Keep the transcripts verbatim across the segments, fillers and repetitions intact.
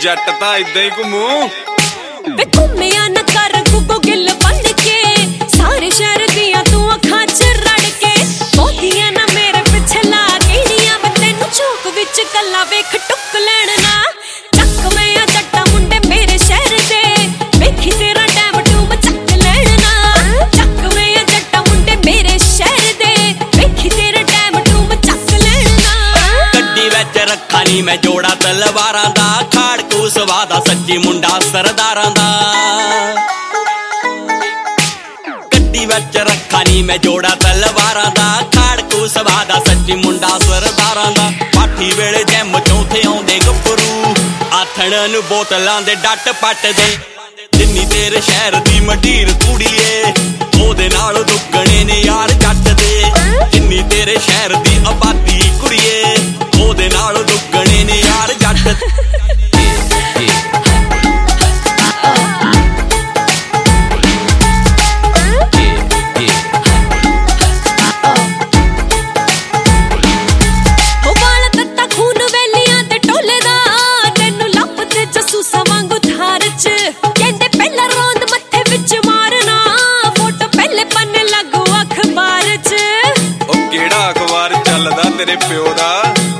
जट तां इदां ही घुमू वे घुम्मिया न कर गुगो गिल बन के सारे शहर दियां तू अखां च रड़ के बहुतियां ना मेरे पिछे ला गेड़ियां मैं तैनू चौक विच कल्ला वेख टुक लैण ना चक मैं आ जट्टा मुंडे मेरे शहर दे वेखी तेरा टैम टूम चक लैण ना चक मैं आ जट्टा मुंडे मेरे शहर दे वेखी तेरा टैम टूम चक लैण ना गड्डी विच रखा नी मैं जोड़ा तलवारां दा खाड़ कूसवा दा सच्ची मुंडा सरदारां दा गड्डी विच रखा नी मैं जोड़ा तलवारां दा खाड़ कूसवा दा सच्ची मुंडा सरदारां दा पाठी वेले जैम चौथे आउंदे गप्परू आथण नूं बोतलां दे डट पट दे जिन्नी तेरे शहर दी मडीर कुड़ीए ओदे नाल दुगणे ने यार जट दे जिन्नी तेरे शहर दी आबादी कुड़ीए ओदे नाल दुगणे ने यार जट तेरे प्यो दा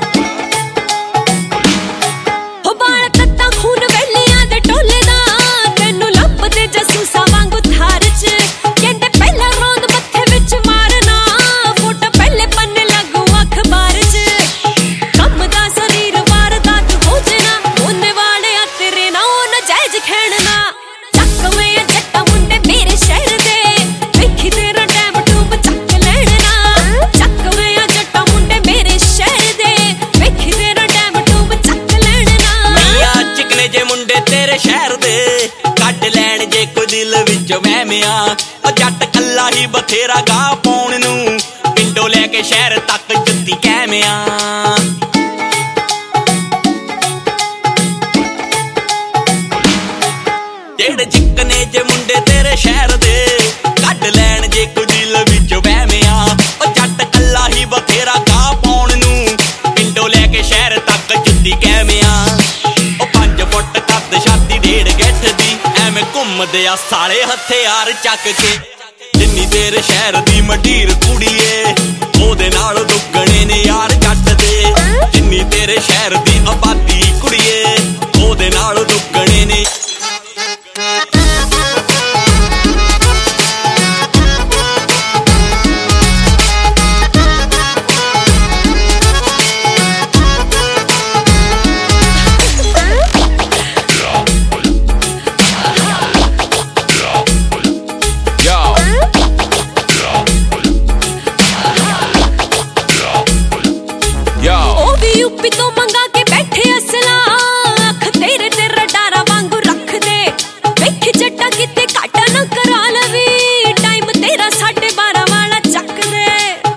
हो बाल तत्ता खून वेलियां दे टोले दा तैनू लपदे जसूसा वांगू थार च कहंदे पहला रौंद मत्थे विच मारना फोटो पहले पन्ने लगू अखबार च कम दा शरीर वारदात हो जना होने वाले आ तेरे ना ओ नजायज खेड़ना चक मैं जट्टा मुंडे मेरे शहर दे वेखी तेरा टैम टूम चक लैणना चक मैं जट्टा मुंडे मेरे शहर दे वेखी तेरा टैम टूम चक लैणना मियां चिकने जे मुंडे तेरे शहर दे कट लैण जे कोई दिल विच वहमिया ओ जट कल्ला ही बथेरा गा पाउण नूं पिंडों लैके शहर तक जुत्ती कहमिया जेड़े चिकने जे मुंडे तेरे शहर दे कट लैण जे कोई दिल विच वहमिया ओ जट कल्ला ही बथेरा गा पाउण नूं पिंडों लैके शहर तक जुत्ती कहमिया ओ पंज फुट कद छाती डेढ़ गिठ दी एवें घुमदे आ साले हथियार चक के जिन्नी तेरे शहर दी मडीर कुड़ीए ओदे नाल दुगणे ने यार जट दे जिन्नी तेरे शहर दी आबादी कुड़ीए ओदे नाल दुगणे ने यूपी तो मंगा के बैठे असला अख तेरे तेरा डारा वांगू रख दे वेख जट्टा किते काटा ना करा लवी टाइम तेरा साढ़े बारह वाला चक दे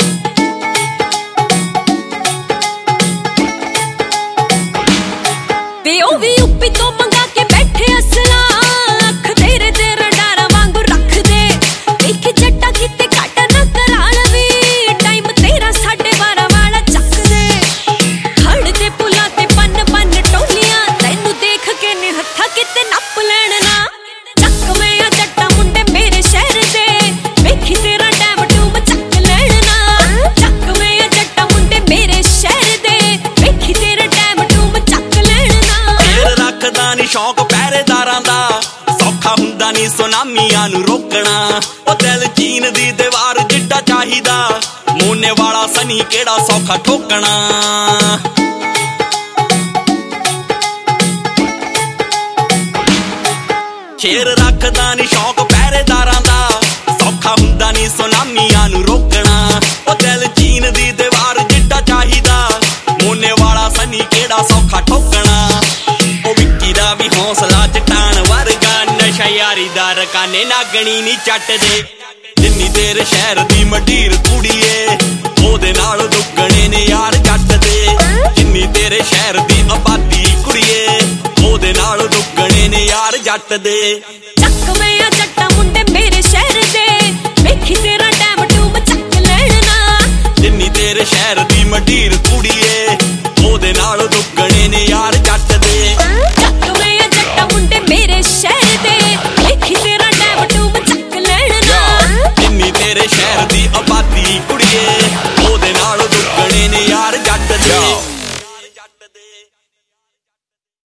ते ओ भी यूपी तो मंगा के बैठे असला अख तेरे तेरा डारा वांगू रख दे वेख जट्टा किते काटा ना करा लवी टाइम तेरा साढ़े बारह वाला चक दे खड़ते पुला ते पन पन टोलियां तैनू देख के ने हत्था किते नप लैणना चक मैं आ जट्टा मुंडे मेरे शहर दे वेखी तेरा टैम टूम चक लैणना चक मैं आ जट्टा मुंडे मेरे शहर दे वेखी तेरा टैम टूम चक लैणना फेर रखदा नी शौक पहरेदारां दा सौखा हुंदा नी सुनामियां नू रोकना ओ दिल चीन दी दीवार जिड्डा चाहिदा मोने वाला सनी केड़ा सौखा ठोकना शेर रखदा नी शौक पहरेदारां दा सौखा हुंदा नी सुनामियां नू रोकना ओ दिल चीन दी दीवार जिड्डा चाहिदा मोने वाला सनी केड़ा सौखा ठोकना ओ विक्की दा भी हौसला चट्टान वर्गा नशा यारी दा रकाने नागणी नी चट दे जिन्नी तेरे शहर दी मडीर कुड़ीए ओदे नाल दुगणे ने यार जट दे जिन्नी तेरे शहर दी आबादी कुड़ीए ओदे नाल दुगणे ने यार जट दे चक मैं आ जट्टा मुंडे मेरे शहर दे वेखी तेरा टैम टूम चक लैणना जिन्नी तेरे शहर दी मडीर कुड़ी